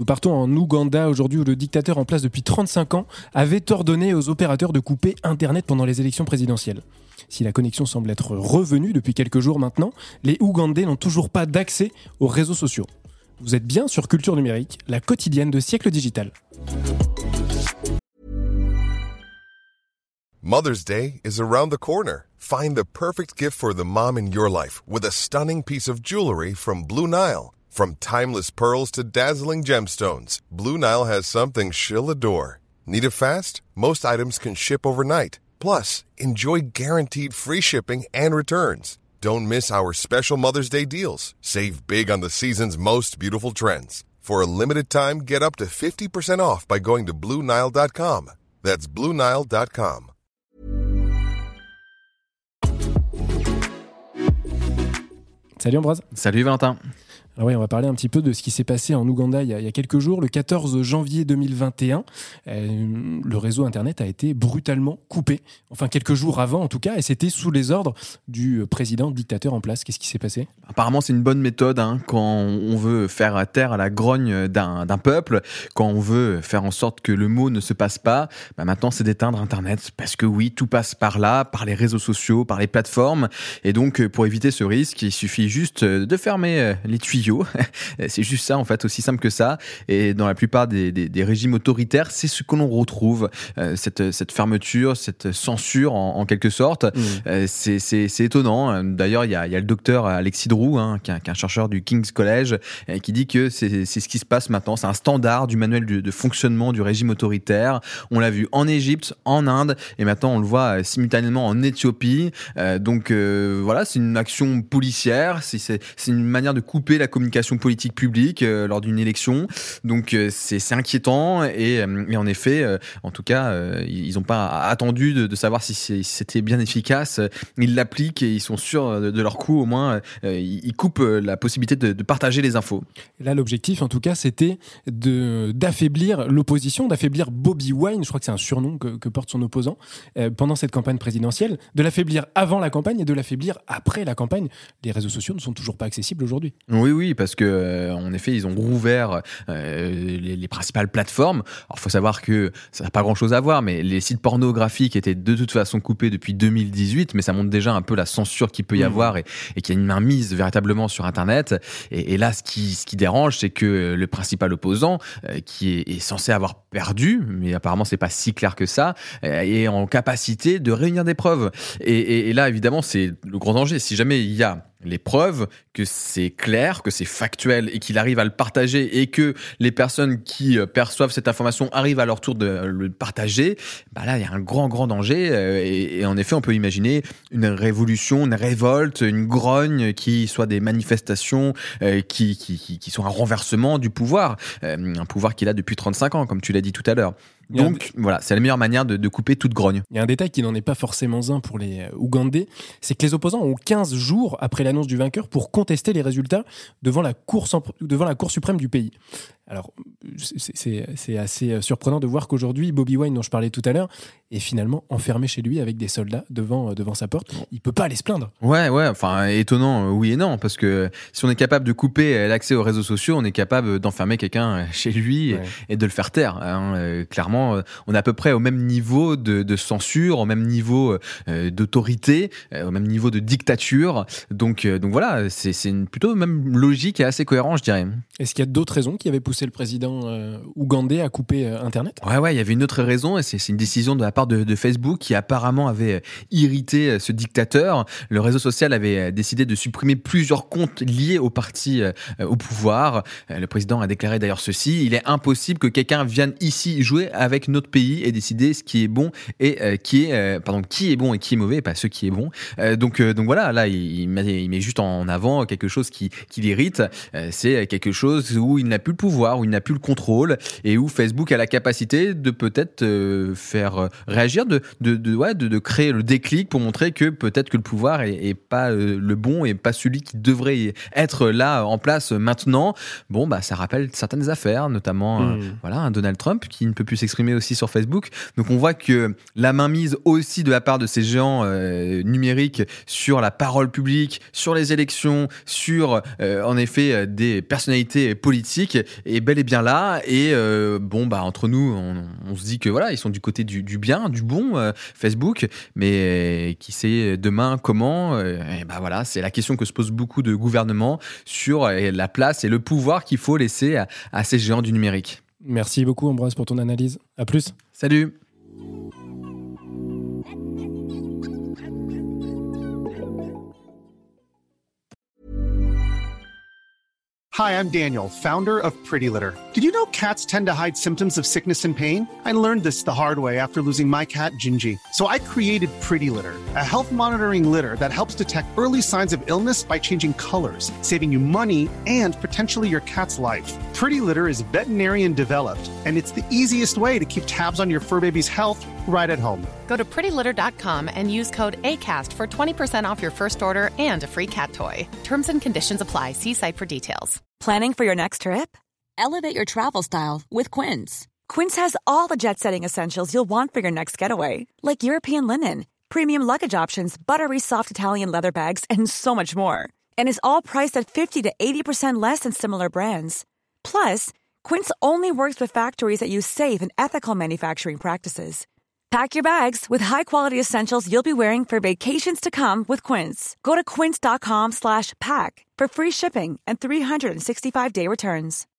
Nous partons en Ouganda aujourd'hui où le dictateur en place depuis 35 ans avait ordonné aux opérateurs de couper Internet pendant les élections présidentielles. Si la connexion semble être revenue depuis quelques jours maintenant, les Ougandais n'ont toujours pas d'accès aux réseaux sociaux. Vous êtes bien sur Culture Numérique, la quotidienne de Siècle Digital. Mother's Day is around the corner. Find the perfect gift for the mom in your life with a stunning piece of jewelry from Blue Nile. From timeless pearls to dazzling gemstones, Blue Nile has something she'll adore. Need it fast? Most items can ship overnight. Plus, enjoy guaranteed free shipping and returns. Don't miss our special Mother's Day deals. Save big on the season's most beautiful trends. For a limited time, get up to 50% off by going to BlueNile.com. That's BlueNile.com. Salut Ambroise. Salut Valentin. Alors oui, on va parler un petit peu de ce qui s'est passé en Ouganda il y a quelques jours. Le 14 janvier 2021, le réseau Internet a été brutalement coupé. Enfin, quelques jours avant en tout cas, et c'était sous les ordres du président dictateur en place. Qu'est-ce qui s'est passé ? Apparemment, c'est une bonne méthode quand on veut faire taire à la grogne d'un peuple, quand on veut faire en sorte que le mot ne se passe pas. Maintenant, c'est d'éteindre Internet parce que oui, tout passe par là, par les réseaux sociaux, par les plateformes. Et donc, pour éviter ce risque, il suffit juste de fermer les tuyaux. C'est juste ça, en fait, aussi simple que ça. Et dans la plupart des régimes autoritaires, c'est ce que l'on retrouve, cette fermeture, cette censure en quelque sorte. C'est étonnant. D'ailleurs, il y a le docteur Alexis Droux, qui est un chercheur du King's College, qui dit que c'est ce qui se passe maintenant. C'est un standard du manuel de fonctionnement du régime autoritaire. On l'a vu en Égypte, en Inde, et maintenant on le voit simultanément en Éthiopie. Donc voilà, c'est une action policière, c'est une manière de couper la communication politique publique lors d'une élection. Donc c'est inquiétant et en effet, en tout cas, ils n'ont pas attendu de savoir si c'était bien efficace. Ils l'appliquent et ils sont sûrs de leur coup. Au moins, ils coupent la possibilité de partager les infos. Là, l'objectif, en tout cas, c'était d'affaiblir l'opposition, d'affaiblir Bobi Wine, je crois que c'est un surnom que porte son opposant, pendant cette campagne présidentielle, de l'affaiblir avant la campagne et de l'affaiblir après la campagne. Les réseaux sociaux ne sont toujours pas accessibles aujourd'hui. Oui, parce que en effet, ils ont rouvert les principales plateformes. Alors, faut savoir que ça n'a pas grand-chose à voir, mais les sites pornographiques étaient de toute façon coupés depuis 2018, mais ça montre déjà un peu la censure qu'il peut y avoir et qu'il y a une mainmise véritablement sur Internet. Et là, ce qui dérange, c'est que le principal opposant, qui est censé avoir perdu, mais apparemment c'est pas si clair que ça, est en capacité de réunir des preuves. Et là, évidemment, c'est le grand danger. Si jamais il y a les preuves que c'est clair, que c'est factuel et qu'il arrive à le partager et que les personnes qui perçoivent cette information arrivent à leur tour de le partager, là, il y a un grand danger. Et en effet, on peut imaginer une révolution, une révolte, une grogne qui soit des manifestations qui sont un renversement du pouvoir. Un pouvoir qu'il a depuis 35 ans, comme tu l'as dit tout à l'heure. Donc voilà, c'est la meilleure manière de couper toute grogne. Il y a un détail qui n'en est pas forcément un pour les Ougandais, c'est que les opposants ont 15 jours après l'annonce du vainqueur pour contester les résultats devant la Cour suprême du pays. Alors, c'est assez surprenant de voir qu'aujourd'hui, Bobi Wine, dont je parlais tout à l'heure, est finalement enfermé chez lui avec des soldats devant sa porte. Il peut pas aller se plaindre. Ouais, enfin, étonnant, oui et non, parce que si on est capable de couper l'accès aux réseaux sociaux, on est capable d'enfermer quelqu'un chez lui et de le faire taire. Clairement, on est à peu près au même niveau de censure, au même niveau d'autorité, au même niveau de dictature. Donc voilà, c'est plutôt même logique et assez cohérent, je dirais. Est-ce qu'il y a d'autres raisons qui avaient poussé le président ougandais à couper Internet ? Ouais, il y avait une autre raison, et c'est une décision de la part de Facebook qui apparemment avait irrité ce dictateur. Le réseau social avait décidé de supprimer plusieurs comptes liés au parti au pouvoir. Le président a déclaré d'ailleurs ceci: il est impossible que quelqu'un vienne ici jouer avec notre pays et décider ce qui est bon et qui est bon et qui est mauvais, pas ce qui est bon. Donc voilà, là il met juste en avant quelque chose qui l'irrite. C'est quelque chose où il n'a plus le pouvoir, où il n'a plus le contrôle et où Facebook a la capacité de peut-être faire réagir, de créer le déclic pour montrer que peut-être que le pouvoir est pas le bon et pas celui qui devrait être là en place maintenant. Ça rappelle certaines affaires, notamment un Donald Trump qui ne peut plus s'exprimer aussi sur Facebook. Donc on voit que la mainmise aussi de la part de ces géants numériques sur la parole publique, sur les élections, sur en effet des personnalités politiques est bel et bien là. Et entre nous, on se dit que voilà, ils sont du côté du bien, du bon Facebook, mais qui sait demain comment voilà, c'est la question que se posent beaucoup de gouvernements sur la place et le pouvoir qu'il faut laisser à ces géants du numérique. Merci beaucoup Ambroise pour ton analyse. À plus. Salut. Hi, I'm Daniel, founder of Pretty Litter. Did you know cats tend to hide symptoms of sickness and pain? I learned this the hard way after losing my cat, Gingy. So I created Pretty Litter, a health monitoring litter that helps detect early signs of illness by changing colors, saving you money and potentially your cat's life. Pretty Litter is veterinarian developed, and it's the easiest way to keep tabs on your fur baby's health right at home. Go to prettylitter.com and use code ACAST for 20% off your first order and a free cat toy. Terms and conditions apply. See site for details. Planning for your next trip? Elevate your travel style with Quince. Quince has all the jet-setting essentials you'll want for your next getaway, like European linen, premium luggage options, buttery soft Italian leather bags, and so much more. And is all priced at 50 to 80% less than similar brands. Plus, Quince only works with factories that use safe and ethical manufacturing practices. Pack your bags with high-quality essentials you'll be wearing for vacations to come with Quince. Go to quince.com/pack for free shipping and 365-day returns.